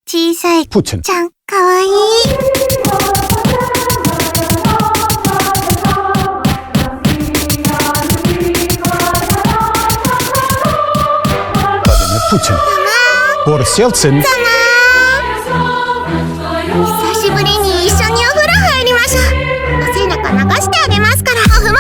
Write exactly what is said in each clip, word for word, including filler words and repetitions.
小さいプーチンちゃん、かわいい。 Putin. Boris Yeltsin. 久しぶりに一緒にお風呂入りましょう。お背中流してあげますから、オフも完了であります。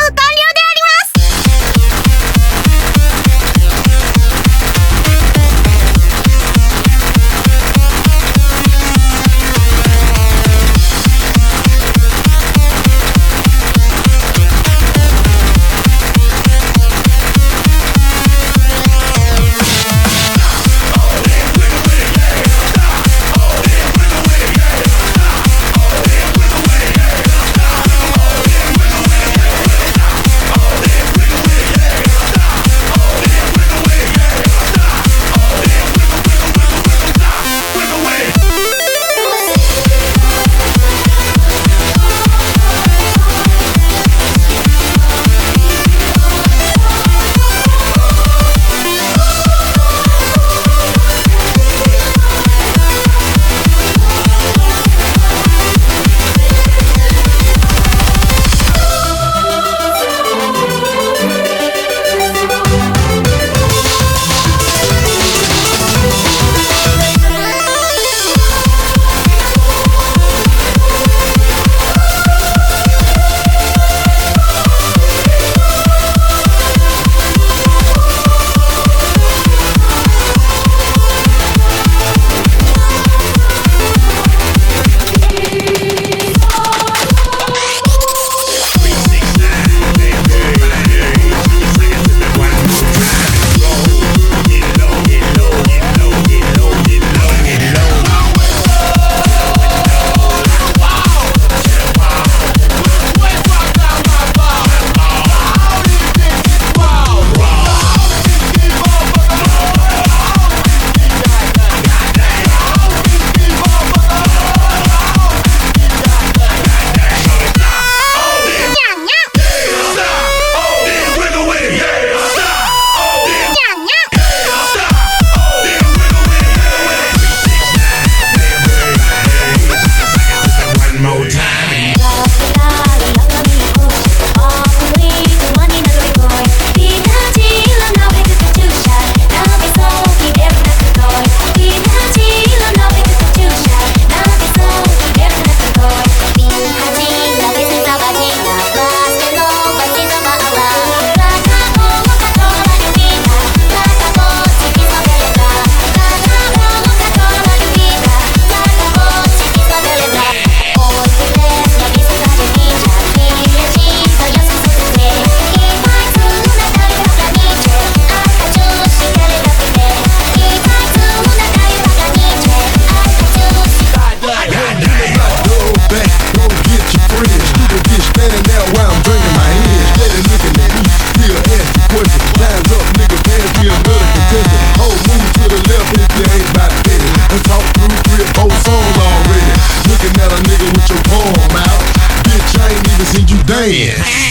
Dance.